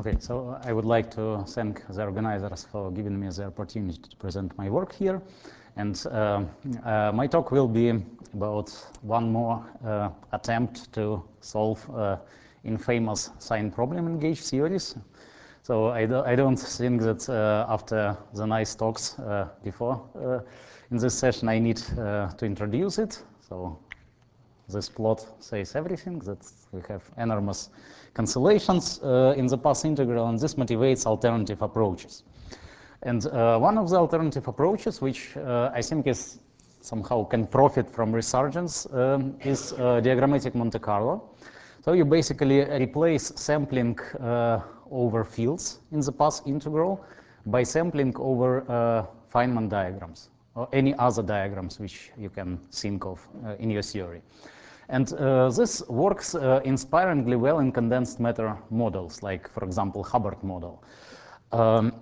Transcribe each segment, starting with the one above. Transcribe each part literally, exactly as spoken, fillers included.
Okay, so I would like to thank the organizers for giving me the opportunity to present my work here. And uh, uh, my talk will be about one more uh, attempt to solve uh, infamous sign problem in gauge theories. So I, do, I don't think that uh, after the nice talks uh, before uh, in this session I need uh, to introduce it. So this plot says everything, that we have enormous cancellations uh, in the path integral, and this motivates alternative approaches. And uh, one of the alternative approaches, which uh, I think is somehow can profit from resurgence, um, is uh, diagrammatic Monte Carlo. So you basically replace sampling uh, over fields in the path integral by sampling over uh, Feynman diagrams or any other diagrams which you can think of uh, in your theory. And uh, this works uh, inspiringly well in condensed matter models, like, for example, Hubbard model. Um,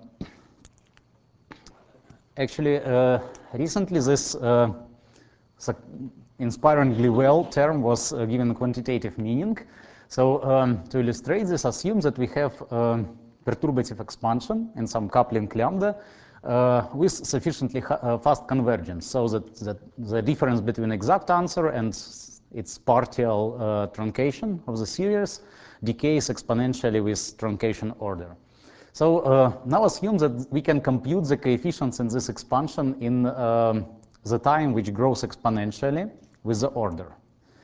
actually, uh, recently this uh, inspiringly well term was uh, given quantitative meaning. So um, to illustrate this, assume that we have um, perturbative expansion in some coupling lambda uh, with sufficiently uh, fast convergence, so that, that the difference between exact answer and its partial uh, truncation of the series decays exponentially with truncation order. So uh, now assume that we can compute the coefficients in this expansion in um, the time which grows exponentially with the order.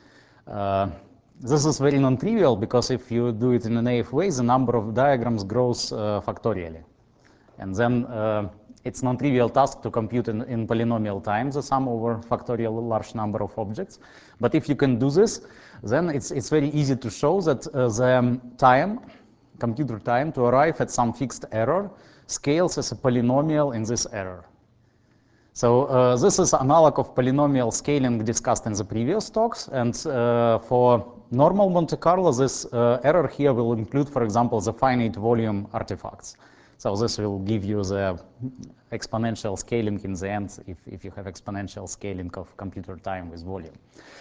Uh, this is very non-trivial because if you do it in a naive way, the number of diagrams grows uh, factorially. And then uh, it's non-trivial task to compute in, in polynomial time the sum over factorial large number of objects. But if you can do this, then it's, it's very easy to show that uh, the time, computer time to arrive at some fixed error scales as a polynomial in this error. So uh, this is analog of polynomial scaling discussed in the previous talks. And uh, for normal Monte Carlo, this uh, error here will include, for example, the finite volume artifacts. So this will give you the exponential scaling in the end if, if you have exponential scaling of computer time with volume.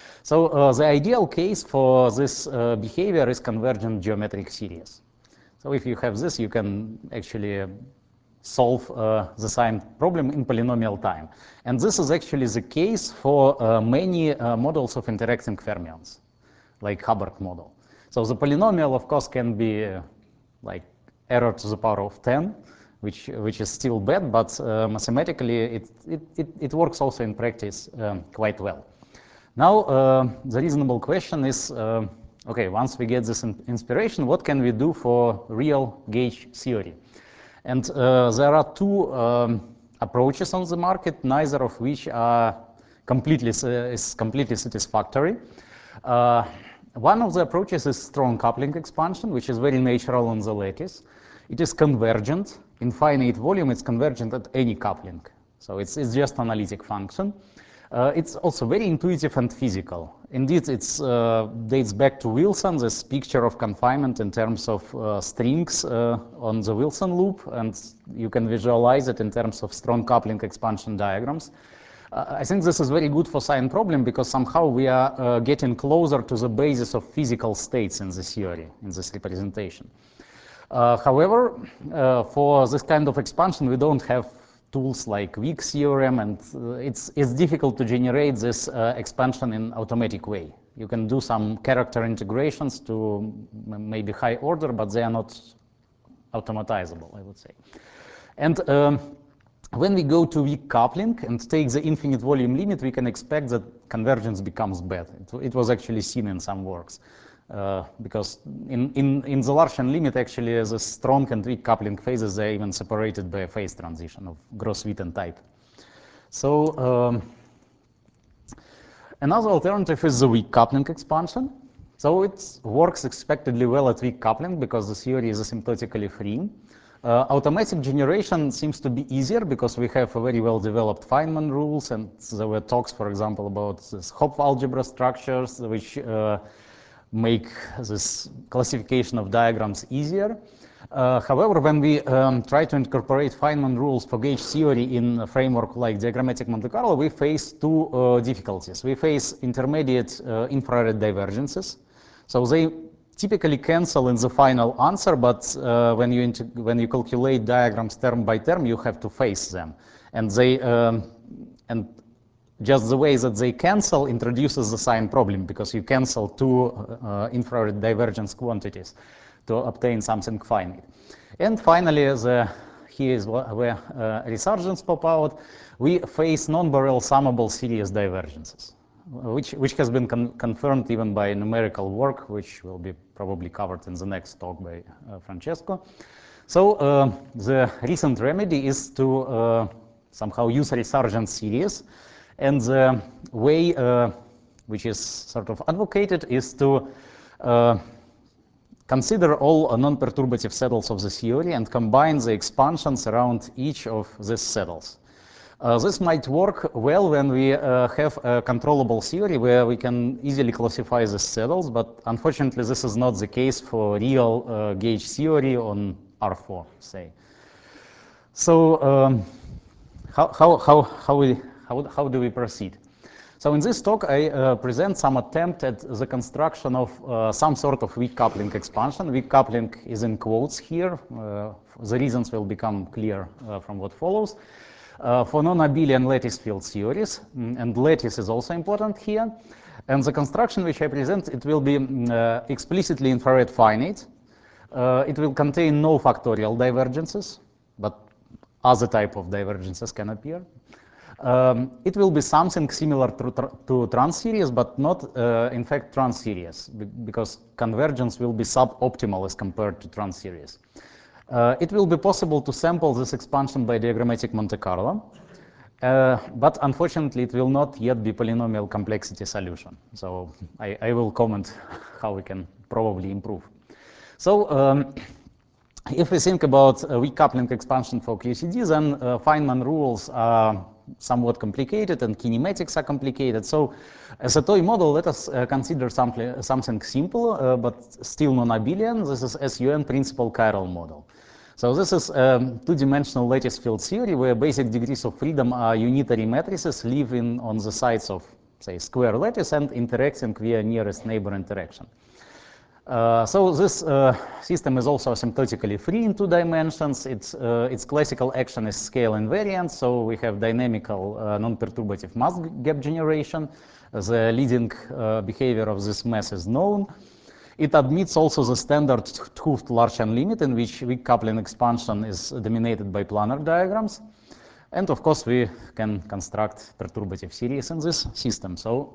So uh, the ideal case for this uh, behavior is convergent geometric series. So if you have this, you can actually uh, solve uh, the sign problem in polynomial time. And this is actually the case for uh, many uh, models of interacting fermions, like Hubbard model. So the polynomial, of course, can be uh, like error to the power of ten, which, which is still bad, but uh, mathematically it, it, it, it works also in practice um, quite well. Now, uh, the reasonable question is, uh, okay, once we get this in inspiration, what can we do for real gauge theory? And uh, there are two um, approaches on the market, neither of which are completely, uh, is completely satisfactory. Uh, one of the approaches is strong coupling expansion, which is very natural on the lattice. It is convergent. In finite volume, it's convergent at any coupling. So it's, it's just analytic function. Uh, it's also very intuitive and physical. Indeed, it uh, dates back to Wilson, this picture of confinement in terms of uh, strings uh, on the Wilson loop, and you can visualize it in terms of strong coupling expansion diagrams. Uh, I think this is very good for sign problem because somehow we are uh, getting closer to the basis of physical states in this theory, in this representation. Uh, however, uh, for this kind of expansion, we don't have tools like weak theorem, and uh, it's, it's difficult to generate this uh, expansion in automatic way. You can do some character integrations to maybe high order, but they are not automatizable, I would say. And um, when we go to weak coupling and take the infinite volume limit, we can expect that convergence becomes bad. It, it was actually seen in some works. Uh, because in, in, in the Larsen limit, actually, the strong and weak coupling phases, they're even separated by a phase transition of Gross-Witten type. So um, another alternative is the weak coupling expansion. So it works expectedly well at weak coupling because the theory is asymptotically free. Uh, automatic generation seems to be easier because we have a very well-developed Feynman rules, and there were talks, for example, about this Hopf algebra structures, which uh, make this classification of diagrams easier. Uh, however, when we um, try to incorporate Feynman rules for gauge theory in a framework like diagrammatic Monte Carlo, we face two uh, difficulties. We face intermediate uh, infrared divergences. So they typically cancel in the final answer, but uh, when you when you calculate diagrams term by term, you have to face them, and they um, and just the way that they cancel introduces the sign problem, because you cancel two uh, infrared divergence quantities to obtain something finite. And finally, the here is where uh, resurgence pop out. We face non-Borel summable series divergences, which, which has been con confirmed even by numerical work, which will be probably covered in the next talk by uh, Francesco. So uh, the recent remedy is to uh, somehow use resurgence series, and the way uh, which is sort of advocated is to uh, consider all non-perturbative saddles of the theory and combine the expansions around each of these saddles. Uh, this might work well when we uh, have a controllable theory where we can easily classify the saddles, but unfortunately this is not the case for real uh, gauge theory on R four, say. So um, how, how, how, how, we, how, how do we proceed? So in this talk, I uh, present some attempt at the construction of uh, some sort of weak coupling expansion. Weak coupling is in quotes here. Uh, the reasons will become clear uh, from what follows. Uh, for non-abelian lattice field theories, and lattice is also important here. And the construction which I present, it will be uh, explicitly infrared finite. Uh, it will contain no factorial divergences, but other type of divergences can appear. Um, it will be something similar to, tr to trans series, but not, uh, in fact, trans series, because convergence will be suboptimal as compared to trans series. Uh, it will be possible to sample this expansion by diagrammatic Monte Carlo, uh, but unfortunately, it will not yet be polynomial complexity solution. So I, I will comment how we can probably improve. So um, if we think about a weak coupling expansion for Q C D, then uh, Feynman rules are somewhat complicated and kinematics are complicated. So as a toy model, let us uh, consider something, something simple, uh, but still non-abelian. This is S U N principal chiral model. So this is a two-dimensional lattice field theory where basic degrees of freedom are unitary matrices living on the sides of, say, square lattice and interacting via nearest neighbor interaction. Uh, so this uh, system is also asymptotically free in two dimensions. It's, uh, its classical action is scale invariant, so we have dynamical uh, non-perturbative mass gap generation. The leading uh, behavior of this mass is known. It admits also the standard 't Hooft-Larsen limit, in which weak coupling expansion is dominated by planar diagrams. And of course, we can construct perturbative series in this system. So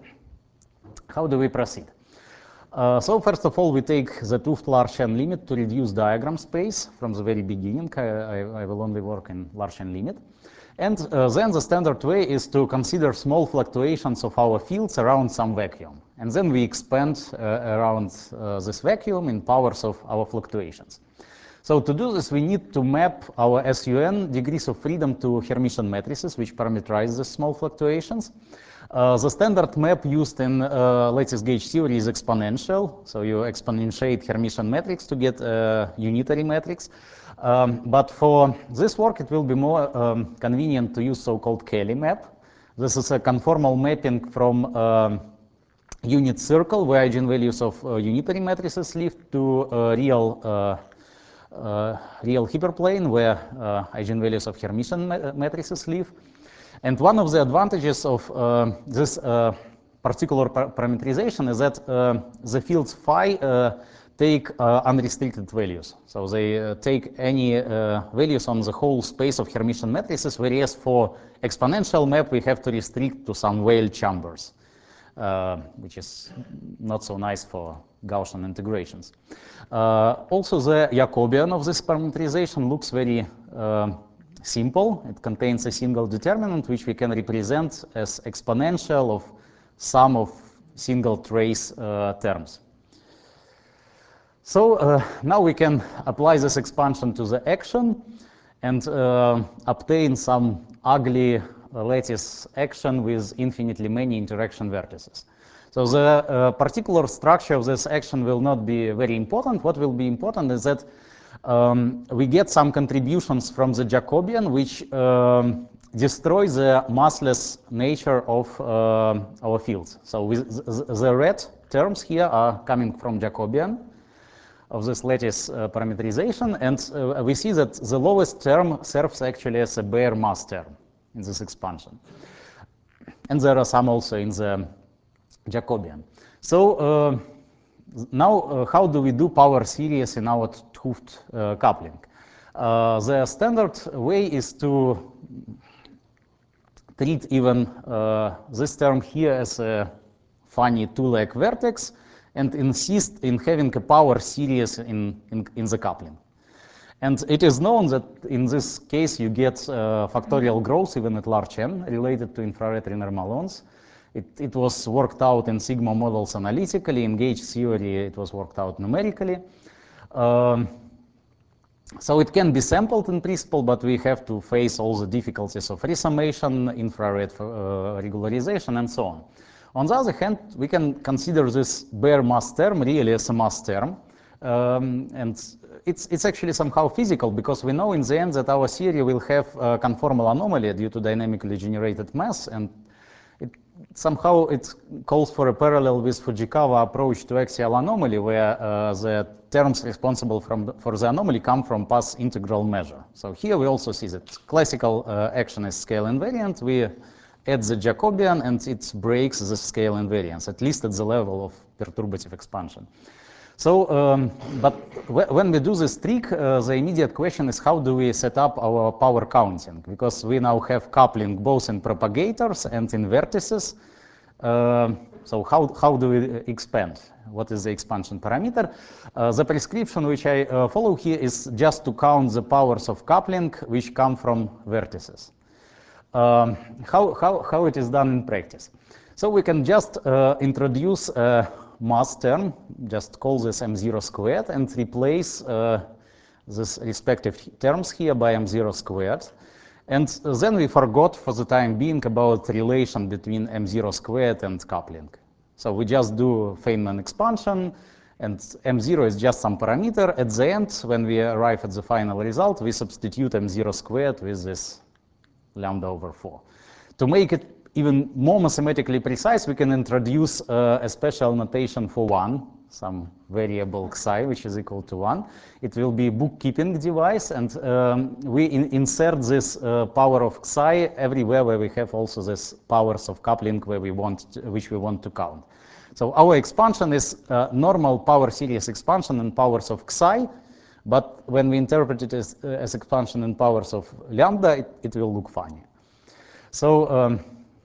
how do we proceed? Uh, so first of all, we take the 't Hooft-Larsen limit to reduce diagram space from the very beginning. I, I, I will only work in Larsen limit. And uh, then the standard way is to consider small fluctuations of our fields around some vacuum. And then we expand uh, around uh, this vacuum in powers of our fluctuations. So to do this, we need to map our S U N degrees of freedom to Hermitian matrices, which parameterize the small fluctuations. Uh, the standard map used in uh, lattice gauge theory is exponential. So you exponentiate Hermitian matrix to get a unitary matrix. Um, but for this work, it will be more um, convenient to use so-called Cayley map. This is a conformal mapping from um, unit circle where eigenvalues of uh, unitary matrices live to uh, real uh, uh, real hyperplane where uh, eigenvalues of Hermitian ma matrices live. And one of the advantages of uh, this uh, particular par parameterization is that uh, the fields phi uh, take uh, unrestricted values. So they uh, take any uh, values on the whole space of Hermitian matrices, whereas for exponential map we have to restrict to some Weyl chambers, uh, which is not so nice for Gaussian integrations. Uh, also, the Jacobian of this parameterization looks very uh, simple. It contains a single determinant, which we can represent as exponential of sum of single trace uh, terms. So uh, now we can apply this expansion to the action and uh, obtain some ugly uh, lattice action with infinitely many interaction vertices. So the uh, particular structure of this action will not be very important. What will be important is that um, we get some contributions from the Jacobian, which um, destroy the massless nature of uh, our fields. So with the, the red terms here are coming from Jacobian. of this lattice uh, parameterization, and uh, we see that the lowest term serves actually as a bare mass term in this expansion. And there are some also in the Jacobian. So uh, now uh, how do we do power series in our 't Hooft uh, coupling? Uh, the standard way is to treat even uh, this term here as a funny two-leg vertex and insist in having a power series in, in, in the coupling. And it is known that in this case you get uh, factorial growth even at large n related to infrared renormallons. It, it was worked out in sigma models analytically. In gauge theory it was worked out numerically. Um, so it can be sampled in principle, but we have to face all the difficulties of resummation, infrared uh, regularization, and so on. On the other hand, we can consider this bare mass term really as a mass term. Um, and it's, it's actually somehow physical, because we know in the end that our theory will have a conformal anomaly due to dynamically generated mass, and it, somehow it calls for a parallel with Fujikawa approach to axial anomaly, where uh, the terms responsible from the, for the anomaly come from path integral measure. So here we also see that classical uh, action is scale invariant. We add the Jacobian, and it breaks the scale invariance, at least at the level of perturbative expansion. So, um, but when we do this trick, uh, the immediate question is how do we set up our power counting? Because we now have coupling both in propagators and in vertices. Uh, so how, how do we expand? What is the expansion parameter? Uh, the prescription which I uh, follow here is just to count the powers of coupling which come from vertices. Um, how, how, how it is done in practice? So we can just uh, introduce a mass term, just call this m zero squared, and replace uh, these respective terms here by m zero squared. And then we forgot for the time being about relation between m zero squared and coupling. So we just do Feynman expansion, and m zero is just some parameter. At the end, when we arrive at the final result, we substitute m zero squared with this lambda over four. To make it even more mathematically precise, we can introduce uh, a special notation for one, some variable xi, which is equal to one. It will be a bookkeeping device, and um, we in insert this uh, power of xi everywhere where we have also this powers of coupling where we want to, which we want to count. So our expansion is uh, normal power series expansion in powers of xi, but when we interpret it as, uh, as expansion in powers of lambda, it, it will look funny. So, um,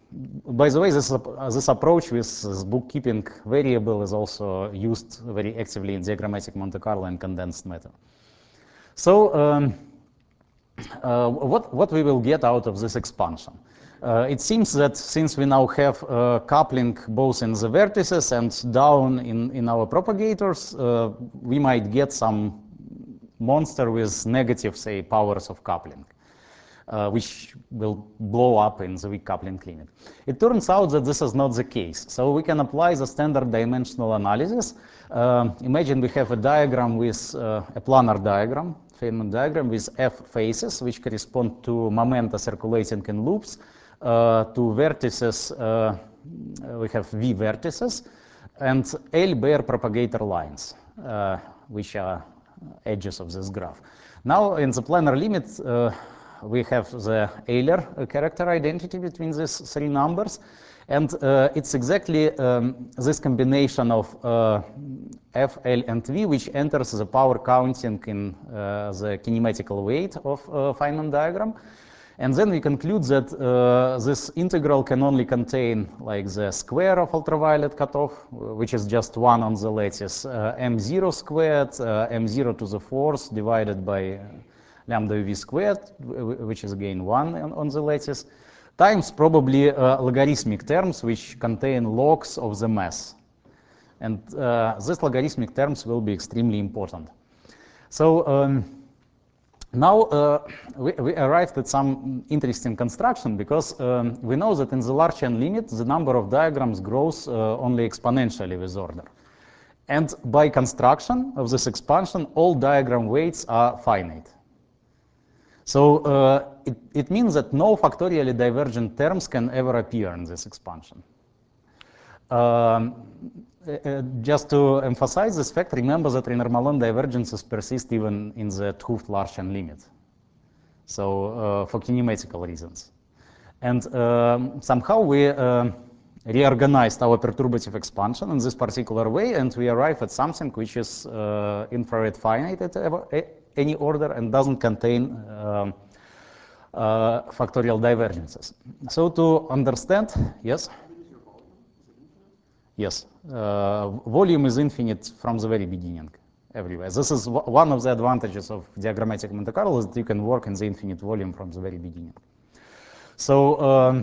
by the way, this, uh, this approach with this bookkeeping variable is also used very actively in diagrammatic Monte Carlo and condensed matter. So, um, uh, what, what we will get out of this expansion? Uh, it seems that since we now have uh, coupling both in the vertices and down in, in our propagators, uh, we might get some monster with negative, say, powers of coupling, uh, which will blow up in the weak coupling limit. It turns out that this is not the case. So we can apply the standard dimensional analysis. Uh, imagine we have a diagram with uh, a planar diagram, Feynman diagram with F faces, which correspond to momenta circulating in loops. Uh, to vertices, uh, we have V vertices, and L bare propagator lines, uh, which are edges of this graph. Now, in the planar limit, uh, we have the Euler character identity between these three numbers, and uh, it's exactly um, this combination of uh, F, L, and V which enters the power counting in uh, the kinematical weight of uh, Feynman diagram. And then we conclude that uh, this integral can only contain like the square of ultraviolet cutoff, which is just one on the lattice, uh, m zero squared, uh, m zero to the fourth divided by lambda v squared, which is again one on, on the lattice, times probably uh, logarithmic terms which contain logs of the mass. And uh, these logarithmic terms will be extremely important. So um, now uh, we, we arrived at some interesting construction, because um, we know that in the large n limit, the number of diagrams grows uh, only exponentially with order. And by construction of this expansion, all diagram weights are finite. So uh, it, it means that no factorially divergent terms can ever appear in this expansion. Um, uh, just to emphasize this fact, remember that Renormallon divergences persist even in the 't Hooft-Larsen limit. So uh, for kinematical reasons. And um, somehow we uh, reorganized our perturbative expansion in this particular way, and we arrive at something which is uh, infrared finite at any order and doesn't contain um, uh, factorial divergences. So to understand, yes? Yes, uh, volume is infinite from the very beginning, everywhere. This is one of the advantages of diagrammatic Monte Carlo, is that you can work in the infinite volume from the very beginning. So um,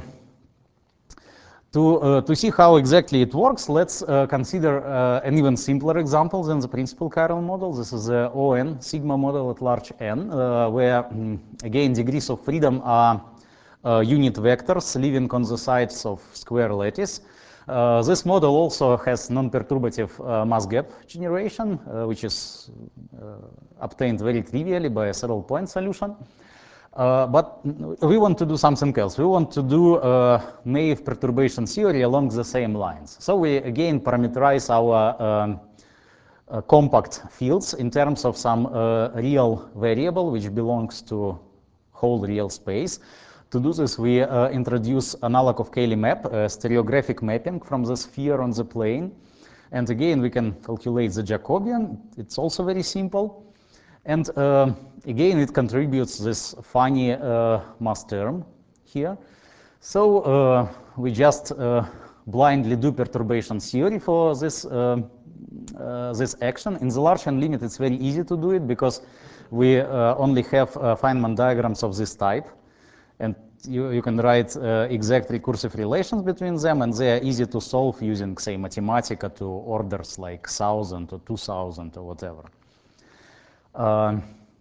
to, uh, to see how exactly it works, let's uh, consider uh, an even simpler example than the principal chiral model. This is the O N sigma model at large n, uh, where, um, again, degrees of freedom are uh, unit vectors living on the sides of square lattice. Uh, this model also has non-perturbative uh, mass gap generation, uh, which is uh, obtained very trivially by a saddle point solution. Uh, but we want to do something else. We want to do uh, naive perturbation theory along the same lines. So we again parameterize our um, uh, compact fields in terms of some uh, real variable which belongs to whole real space. To do this, we uh, introduce analog of Cayley map, a stereographic mapping from the sphere on the plane. And again, we can calculate the Jacobian. It's also very simple. And uh, again, it contributes this funny uh, mass term here. So uh, we just uh, blindly do perturbation theory for this, uh, uh, this action. In the Larsen limit, it's very easy to do it because we uh, only have uh, Feynman diagrams of this type. And you, you can write uh, exact recursive relations between them, and they are easy to solve using, say, Mathematica to orders like one thousand or two thousand or whatever. Uh,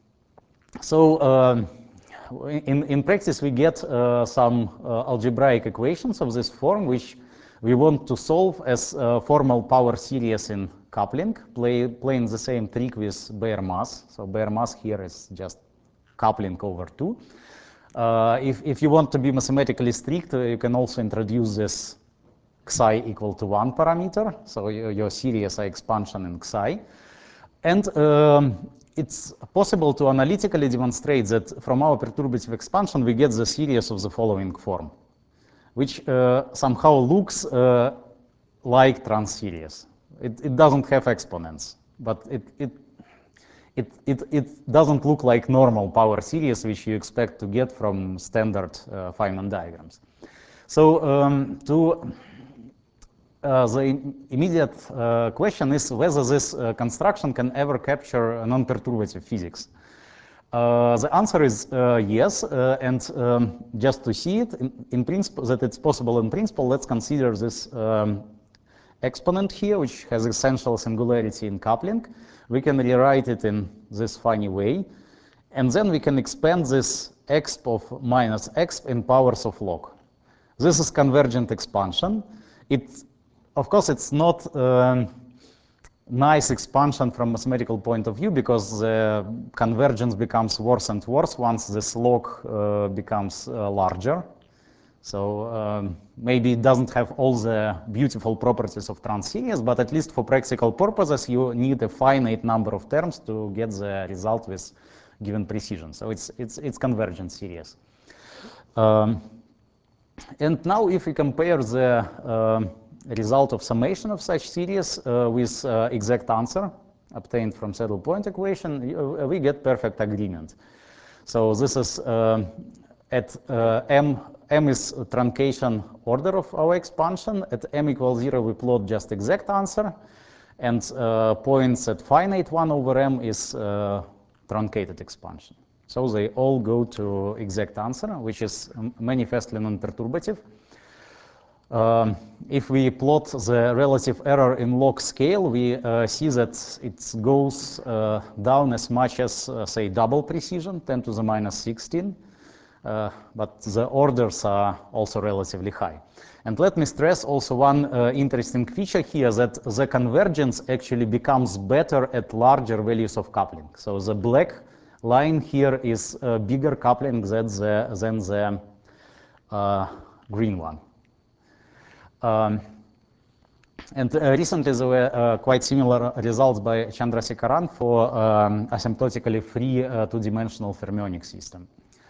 so uh, in, in practice, we get uh, some uh, algebraic equations of this form, which we want to solve as uh, formal power series in coupling, play, playing the same trick with bare mass. So bare mass here is just coupling over two. Uh, if, if you want to be mathematically strict, uh, you can also introduce this xi equal to one parameter. So your, your series are expansion in xi. And um, it's possible to analytically demonstrate that from our perturbative expansion, we get the series of the following form, which uh, somehow looks uh, like trans series. It, it doesn't have exponents, but it, it It, it, it doesn't look like normal power series, which you expect to get from standard uh, Feynman diagrams. So um, to uh, the immediate uh, question is whether this uh, construction can ever capture non-perturbative physics. Uh, the answer is uh, yes, uh, and um, just to see it in, in principle, that it's possible in principle, let's consider this um, exponent here, which has essential singularity in coupling. We can rewrite it in this funny way, and then we can expand this exp of minus exp in powers of log. This is convergent expansion. It, of course, it's not a nice expansion from mathematical point of view because the convergence becomes worse and worse once this log uh, becomes uh, larger. So um, maybe it doesn't have all the beautiful properties of trans series, but at least for practical purposes, you need a finite number of terms to get the result with given precision. So it's, it's, it's convergent series. Um, and now if we compare the uh, result of summation of such series uh, with uh, exact answer obtained from saddle point equation, uh, we get perfect agreement. So this is uh, at uh, m, m is truncation order of our expansion. At m equals zero, we plot just exact answer. And uh, points at finite one over m is uh, truncated expansion. So they all go to exact answer, which is manifestly non-perturbative. Um, if we plot the relative error in log scale, we uh, see that it goes uh, down as much as, uh, say, double precision, ten to the minus sixteen. Uh, but the orders are also relatively high. And let me stress also one uh, interesting feature here, that the convergence actually becomes better at larger values of coupling. So the black line here is uh, bigger coupling than the, than the uh, green one. Um, And uh, recently there were uh, quite similar results by Chandrasekaran for um, asymptotically free uh, two-dimensional fermionic system.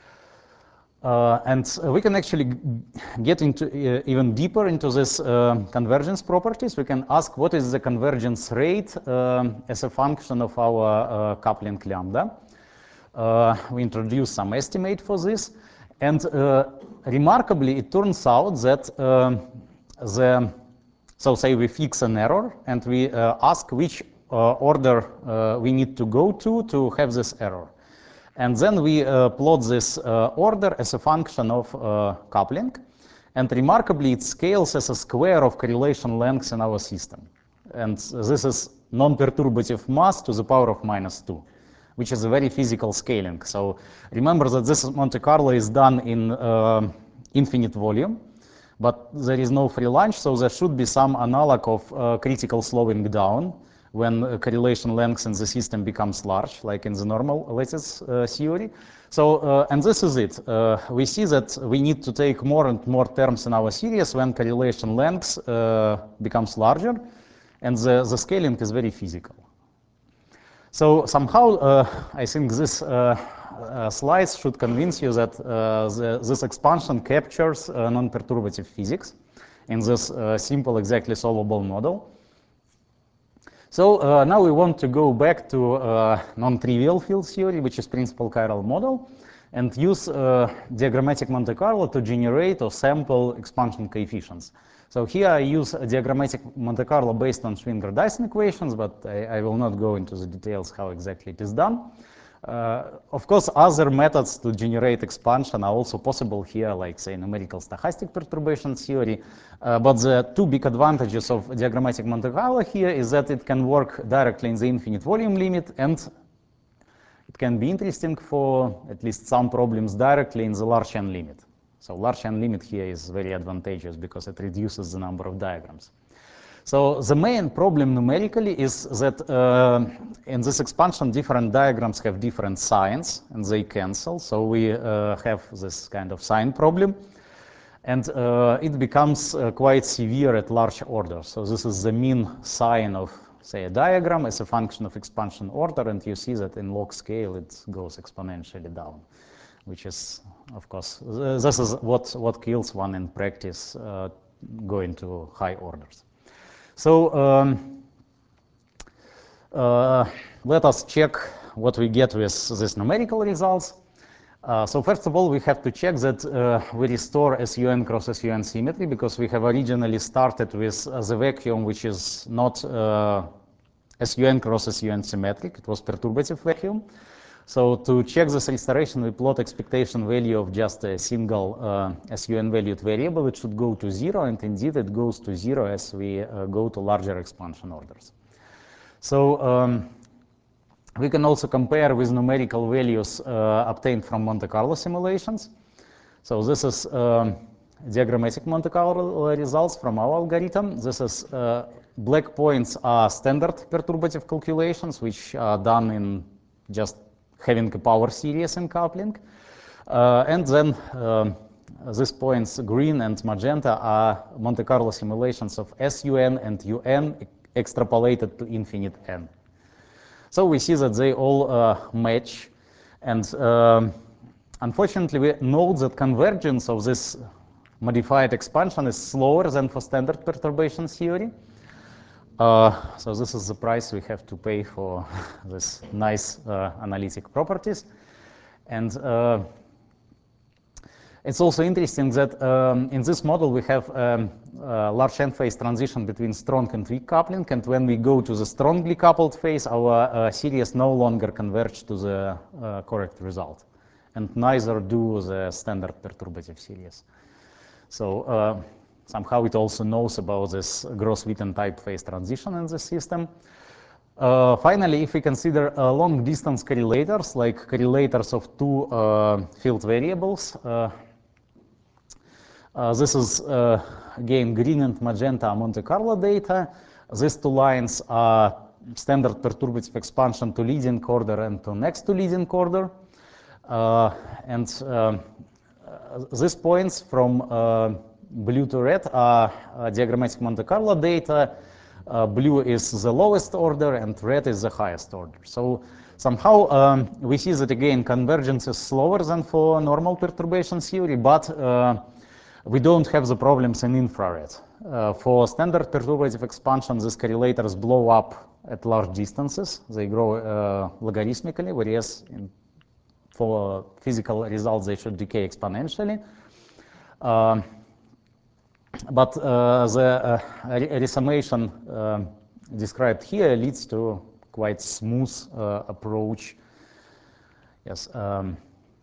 Uh, and uh, we can actually get into uh, even deeper into this uh, convergence properties. We can ask what is the convergence rate um, as a function of our uh, coupling lambda. Uh, we introduce some estimate for this, and uh, remarkably, it turns out that uh, the so say we fix an error and we uh, ask which uh, order uh, we need to go to to have this error. And then we uh, plot this uh, order as a function of uh, coupling. And remarkably, it scales as a square of correlation lengths in our system. And this is non-perturbative mass to the power of minus two, which is a very physical scaling. So remember that this Monte Carlo is done in uh, infinite volume, but there is no free lunch, so there should be some analog of uh, critical slowing down when uh, correlation lengths in the system becomes large, like in the normal lattice uh, theory. So, uh, and this is it. Uh, we see that we need to take more and more terms in our series when correlation lengths uh, becomes larger, and the, the scaling is very physical. So somehow, uh, I think this uh, uh, slides should convince you that uh, the, this expansion captures uh, non-perturbative physics in this uh, simple, exactly solvable model. So uh, now we want to go back to uh, non-trivial field theory, which is principal chiral model, and use uh, diagrammatic Monte Carlo to generate or sample expansion coefficients. So here I use a diagrammatic Monte Carlo based on Schwinger-Dyson equations, but I, I will not go into the details how exactly it is done. Uh, of course, other methods to generate expansion are also possible here, like, say, numerical stochastic perturbation theory. Uh, but the two big advantages of diagrammatic Monte Carlo here is that it can work directly in the infinite volume limit, and it can be interesting for at least some problems directly in the large n limit. So large n limit here is very advantageous because it reduces the number of diagrams. So the main problem numerically is that uh, in this expansion, different diagrams have different signs and they cancel. So we uh, have this kind of sign problem. And uh, it becomes uh, quite severe at large orders. So this is the mean sign of, say, a diagram as a function of expansion order. And you see that in log scale, it goes exponentially down, which is, of course, this is what, what kills one in practice uh, going to high orders. So um, uh, let us check what we get with these numerical results. Uh, so first of all, we have to check that uh, we restore S U N cross S U N symmetry, because we have originally started with uh, the vacuum which is not uh, S U N cross S U N symmetric. It was perturbative vacuum. So to check this restoration, we plot expectation value of just a single uh, S U N valued variable. It should go to zero, and indeed it goes to zero as we uh, go to larger expansion orders. So um, we can also compare with numerical values uh, obtained from Monte Carlo simulations. So this is um, diagrammatic Monte Carlo results from our algorithm. This is uh, black points are standard perturbative calculations, which are done in just having a power series in coupling. Uh, and then um, these points, green and magenta, are Monte Carlo simulations of S U N and U N extrapolated to infinite n. So we see that they all uh, match. And um, unfortunately, we note that convergence of this modified expansion is slower than for standard perturbation theory. Uh, so this is the price we have to pay for this nice uh, analytic properties. And uh, it's also interesting that um, in this model we have um, a large n phase transition between strong and weak coupling, and when we go to the strongly coupled phase, our uh, series no longer converge to the uh, correct result, and neither do the standard perturbative series. So uh, somehow it also knows about this Gross-Witten type phase transition in the system. Uh, finally, if we consider uh, long distance correlators, like correlators of two uh, field variables, uh, uh, this is uh, again green and magenta Monte Carlo data. These two lines are standard perturbative expansion to leading order and to next to leading order. Uh, and uh, these points from uh, blue to red are uh, diagrammatic Monte Carlo data. Uh, blue is the lowest order and red is the highest order. So somehow um, we see that again convergence is slower than for normal perturbation theory, but uh, we don't have the problems in infrared. Uh, for standard perturbative expansion, these correlators blow up at large distances. They grow uh, logarithmically, whereas in, for physical results they should decay exponentially. Um, but uh, the uh, resummation uh, described here leads to quite smooth uh, approach. Yes. Um,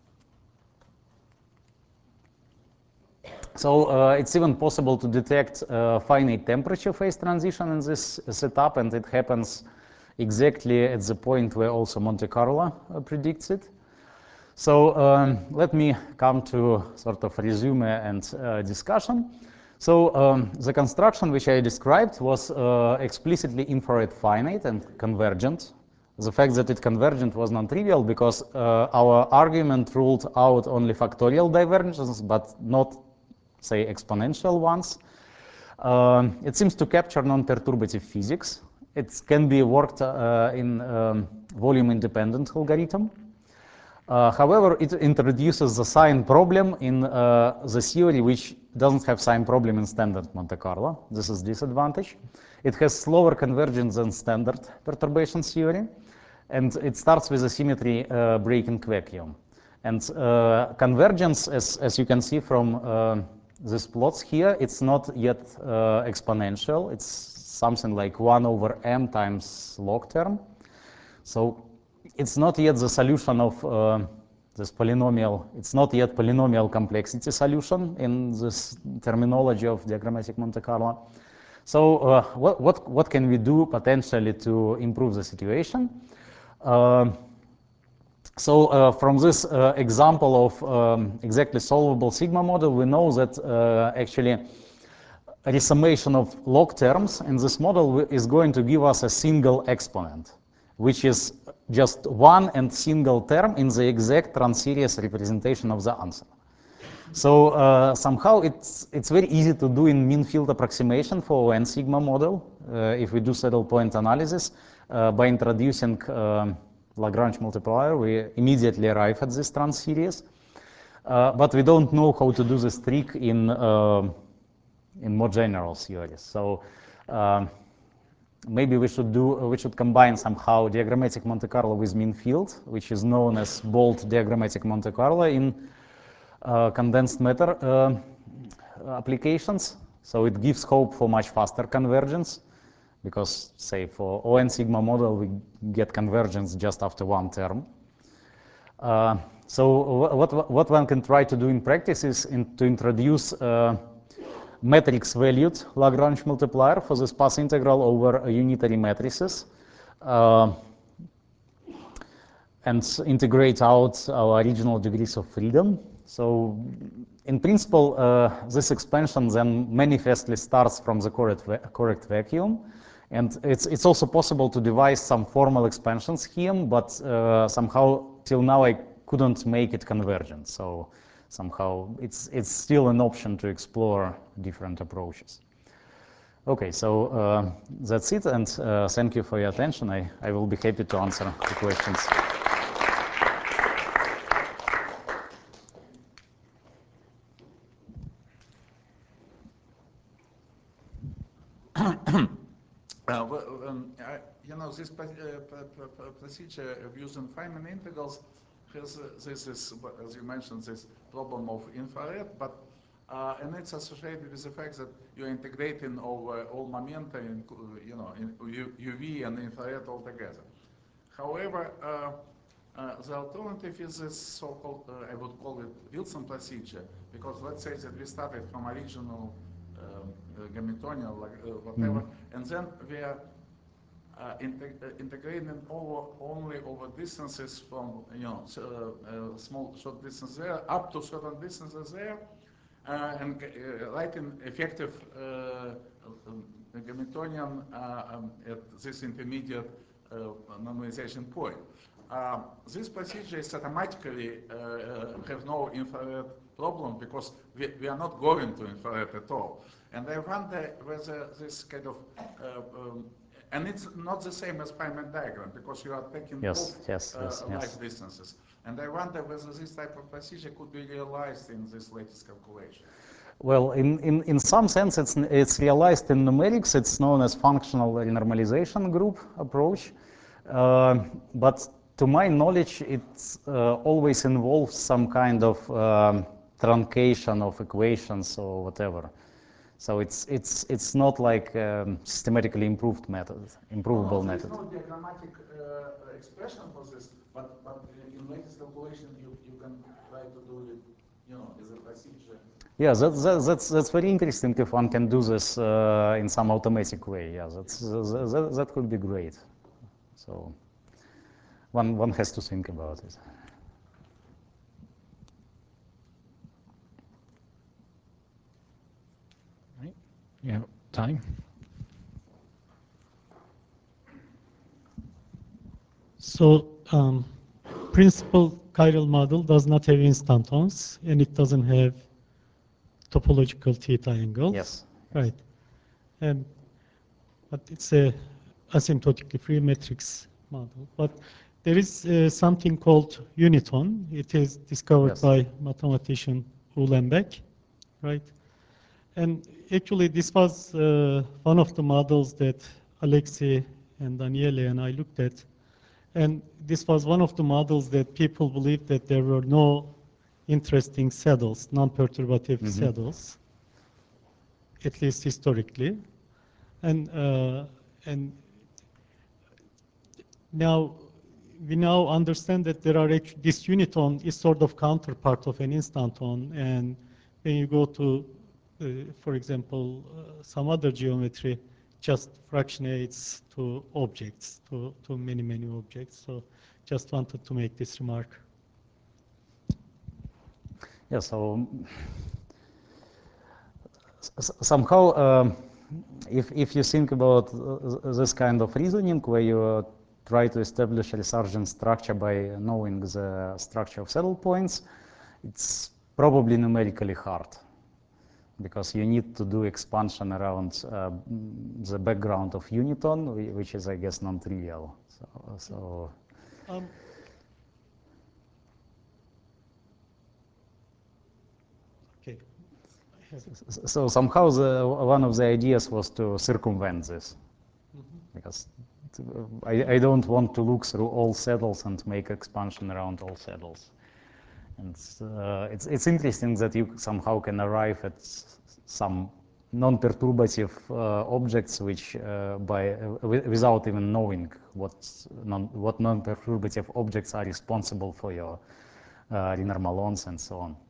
So uh, it's even possible to detect uh, finite temperature phase transition in this setup, and it happens exactly at the point where also Monte Carlo uh, predicts it. So um, let me come to sort of resume and uh, discussion. So um, the construction which I described was uh, explicitly infrared finite and convergent. The fact that it convergent was non-trivial because uh, our argument ruled out only factorial divergences, but not, say, exponential ones. Um, it seems to capture non-perturbative physics. It can be worked uh, in um, volume-independent algorithm. Uh, however, it introduces the sign problem in uh, the theory which doesn't have sign problem in standard Monte Carlo. This is disadvantage. It has slower convergence than standard perturbation theory, and it starts with a symmetry uh, breaking vacuum. And uh, convergence, as, as you can see from uh, these plots here, it's not yet uh, exponential. It's something like one over m times log term. So it's not yet the solution of uh, this polynomial. It's not yet polynomial complexity solution in this terminology of diagrammatic Monte Carlo. So uh, what, what, what can we do potentially to improve the situation? Uh, so uh, from this uh, example of um, exactly solvable sigma model, we know that uh, actually a resummation of log terms in this model is going to give us a single exponent, which is just one and single term in the exact trans-series representation of the answer. So uh, somehow it's, it's very easy to do in mean field approximation for n sigma model uh, if we do saddle point analysis uh, by introducing um, Lagrange multiplier. We immediately arrive at this trans-series, uh, but we don't know how to do this trick in uh, in more general theories. So um, maybe we should do we should combine somehow diagrammatic Monte Carlo with mean field, which is known as bold diagrammatic Monte Carlo in uh, condensed matter uh, applications. So it gives hope for much faster convergence, because say for O n sigma model we get convergence just after one term. Uh, so what what one can try to do in practice is in, to introduce uh, matrix valued Lagrange multiplier for this path integral over unitary matrices uh, and integrate out our original degrees of freedom. So in principle, uh, this expansion then manifestly starts from the correct, va correct vacuum. And it's, it's also possible to devise some formal expansion scheme, but uh, somehow till now I couldn't make it convergent. So somehow it's, it's still an option to explore different approaches. Okay, so uh, that's it, and uh, thank you for your attention. I, I will be happy to answer the questions. Uh, well, um, I, you know, this uh, procedure of using Feynman integrals has uh, this is, as you mentioned, this problem of infrared, but uh, and it's associated with the fact that you're integrating over all momenta, in, you know, in U V and infrared altogether. However, uh, uh, the alternative is this so-called, uh, I would call it Wilson procedure, because let's say that we started from original um, uh, Hamiltonian, like, uh, whatever, mm-hmm. and then we are uh, integ uh, integrating over only over distances from, you know, so, uh, small short distance there up to certain distances there, uh, and uh, writing effective uh, um, Hamiltonian uh, um, at this intermediate uh, normalization point. um, this procedure is automatically uh, uh, have no infrared problem because we, we are not going to infrared at all. And I wonder whether this kind of, uh, um, and it's not the same as Feynman diagram because you are taking Yes, both yes, uh, yes, life yes. distances. And I wonder whether this type of procedure could be realized in this latest calculation. Well, in, in, in some sense, it's, it's realized in numerics. It's known as functional renormalization group approach. Uh, but to my knowledge, it uh, always involves some kind of um, truncation of equations or whatever. So it's, it's, it's not like um, systematically improved method, improvable no, no, there method. is no diagrammatic uh, expression for this, but, but in latest calculation, you, you can try to do it, you know, as a procedure. Yeah, that, that, that's, that's very interesting if one can do this uh, in some automatic way. Yeah, that's, that, that could be great. So one, one has to think about it. Right. Yeah, time. So um, principal chiral model does not have instantons, and it doesn't have topological theta angles. Yes. Right. Um, but it's a asymptotically free matrix model. But there is uh, something called uniton. It is discovered Yes. by mathematician Uhlenbeck, right? And actually, this was uh, one of the models that Alexei and Daniele and I looked at. And this was one of the models that people believed that there were no interesting saddles, non-perturbative Mm-hmm. saddles, at least historically. And, uh, and now we now understand that there are actually, this uniton is sort of counterpart of an instanton. And when you go to, uh, for example, uh, some other geometry, just fractionates to objects, to, to many, many objects. So just wanted to make this remark. Yeah, so s- somehow, um, if, if you think about uh, this kind of reasoning where you uh, try to establish a Resurgent structure by knowing the structure of saddle points, it's probably numerically hard because you need to do expansion around uh, the background of uniton, which is, I guess, non-trivial. So, so Um, okay. so somehow the, one of the ideas was to circumvent this, Mm-hmm. because I, I don't want to look through all saddles and make expansion around all saddles. And uh, it's, it's interesting that you somehow can arrive at some non-perturbative uh, objects which uh, by, uh, without even knowing what, non, what non-perturbative objects are responsible for your uh, renormalons and so on.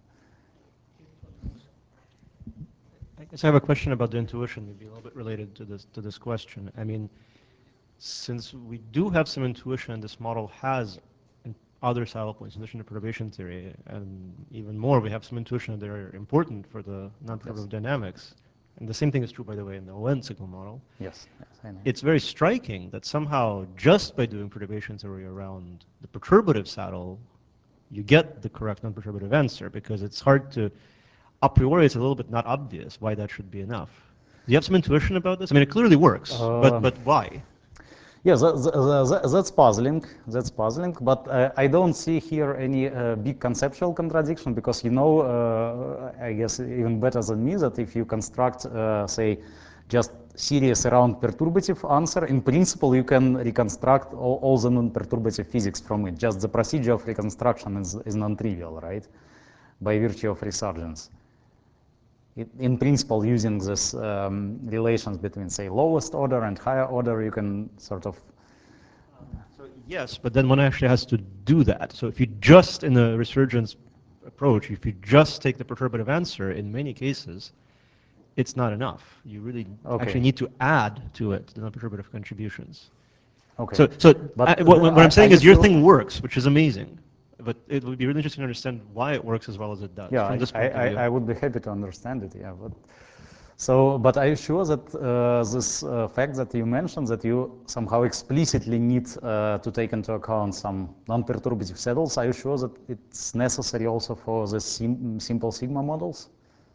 I guess I have a question about the intuition, maybe a little bit related to this to this question. I mean, since we do have some intuition, and this model has in other saddle points, in addition to perturbation theory, and even more, we have some intuition that they're important for the non-perturbative Yes. dynamics. And the same thing is true, by the way, in the O N signal model. Yes, yes, I know. It's very striking that somehow, just by doing perturbation theory around the perturbative saddle, you get the correct non-perturbative answer, because it's hard to, a priori, it's a little bit not obvious why that should be enough. Do you have some intuition about this? I mean, it clearly works, Uh, but, but why? Yeah, that, that, that, that's puzzling. That's puzzling. But uh, I don't see here any uh, big conceptual contradiction because you know, uh, I guess even better than me, that if you construct, uh, say, just series around perturbative answer, in principle you can reconstruct all, all the non-perturbative physics from it. Just the procedure of reconstruction is, is non-trivial, right? By virtue of resurgence. In principle, using this um, relations between, say, lowest order and higher order, you can sort of. So yes, but then one actually has to do that. So if you just, in the resurgence approach, if you just take the perturbative answer, in many cases, it's not enough. You really Okay. actually need to add to it the non-perturbative contributions. Okay. So, so But I, what, what I- I'm saying I is your still- thing works, which is amazing. But it would be really interesting to understand why it works as well as it does Yeah, from I, this I, point of view. I I would be happy to understand it. Yeah, but So, but are you sure that uh, this uh, fact that you mentioned, that you somehow explicitly need uh, to take into account some non-perturbative saddles, are you sure that it's necessary also for the sim simple sigma models?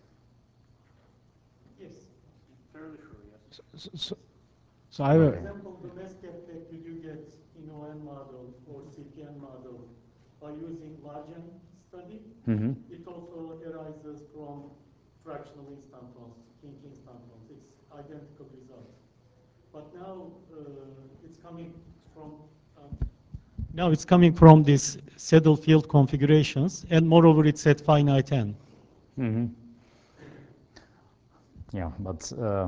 Yes. Fairly sure, yes. So, so, so I will. For example, the best effect you do get in O N model or C P N model by using Lagen study. Mm-hmm. It also arises from fractional instantons, kink instantons. It's identical results. But now uh, it's coming from um, now it's coming from these saddle field configurations, and moreover, it's at finite n. Mm-hmm. Yeah, but uh,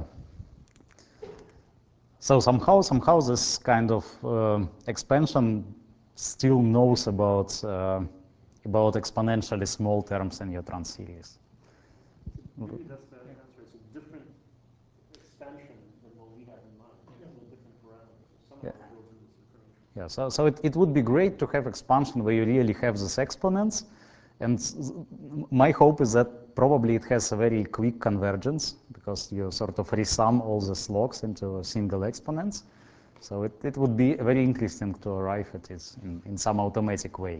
so somehow, somehow this kind of uh, expansion still knows about uh, about exponentially small terms in your trans series. Maybe that's the answer. It's a different expansion than what we have in mind. Yeah. So different parameters. Somehow Yeah. it builds in this information. Yeah, so, so it, it would be great to have expansion where you really have these exponents. And my hope is that probably it has a very quick convergence because you sort of resum all the logs into single exponents. So it, it would be very interesting to arrive at it in, in some automatic way.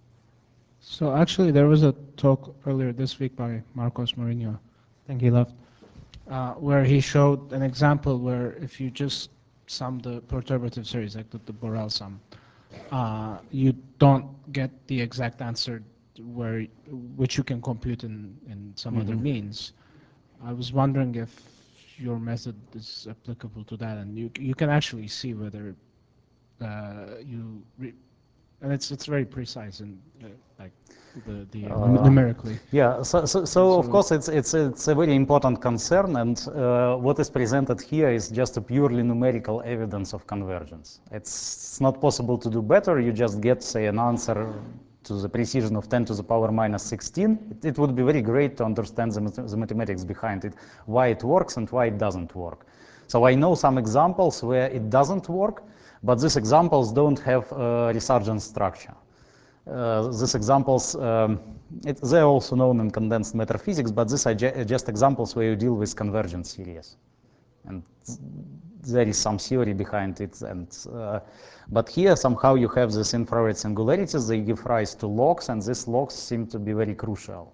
So actually, there was a talk earlier this week by Marcos Mourinho, I think he left, uh, where he showed an example where if you just sum the perturbative series, like the, the Borel sum, uh, you don't get the exact answer where which you can compute in, in some Mm-hmm. other means. I was wondering if your method is applicable to that, and you you can actually see whether uh, you re and it's it's very precise and uh, like the the uh, Uh, numerically. Yeah, so, so, so of course it's, it's, it's a very important concern, and uh, what is presented here is just a purely numerical evidence of convergence. It's, it's not possible to do better. You just get, say, an answer to the precision of ten to the power minus sixteen. It, it would be very great to understand the, the mathematics behind it, why it works and why it doesn't work. So I know some examples where it doesn't work, but these examples don't have a resurgent structure. Uh, these examples, um, it, they're also known in condensed matter physics, but these are ju just examples where you deal with convergent series. And there is some theory behind it. And, uh, but here somehow you have these infrared singularities, they give rise to logs, and these logs seem to be very crucial.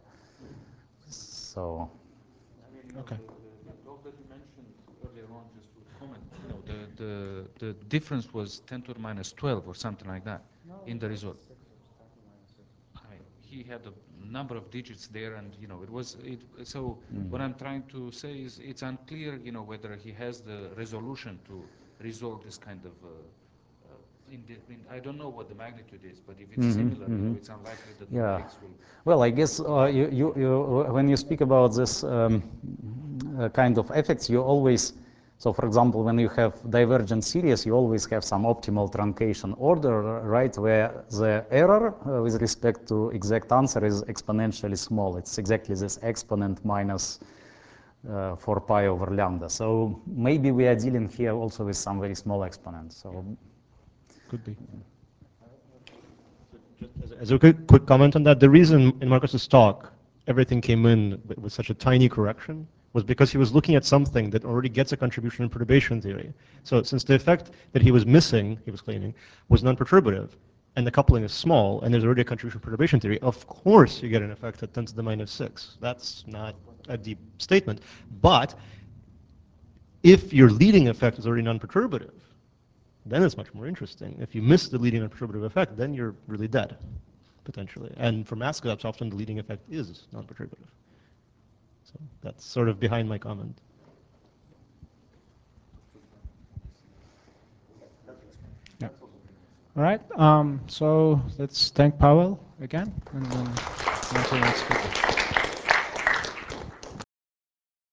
So. Okay. The talk that you mentioned earlier on, just to comment, you know, the, the, the difference was ten to the minus twelve or something like that in the result. I, he had a number of digits there, and you know it was it. So Mm. what I'm trying to say is it's unclear, you know, whether he has the resolution to resolve this kind of. Uh, uh, in the, in, I don't know what the magnitude is, but if it's Mm-hmm, similar, you mm-hmm. know, it's unlikely that Yeah. numerics will. Well, I guess uh, you, you, you, when you speak about this um, uh, kind of effects, you always, so for example, when you have divergent series, you always have some optimal truncation order, right, where the error uh, with respect to exact answer is exponentially small. It's exactly this exponent minus uh, four pi over lambda. So maybe we are dealing here also with some very small exponents. So Could be. Just as a, as a quick, quick comment on that, the reason in Marcus's talk everything came in with, with such a tiny correction was because he was looking at something that already gets a contribution in perturbation theory. So since the effect that he was missing, he was claiming, was non-perturbative, and the coupling is small, and there's already a contribution in perturbation theory, of course you get an effect at ten to the minus six. That's not a deep statement. But if your leading effect is already non-perturbative, then it's much more interesting. If you miss the leading non-perturbative effect, then you're really dead, potentially. And for mass collapse, often the leading effect is non-perturbative. So that's sort of behind my comment. Yeah. All right. Um, so let's thank Pavel again, and then on to the next speaker.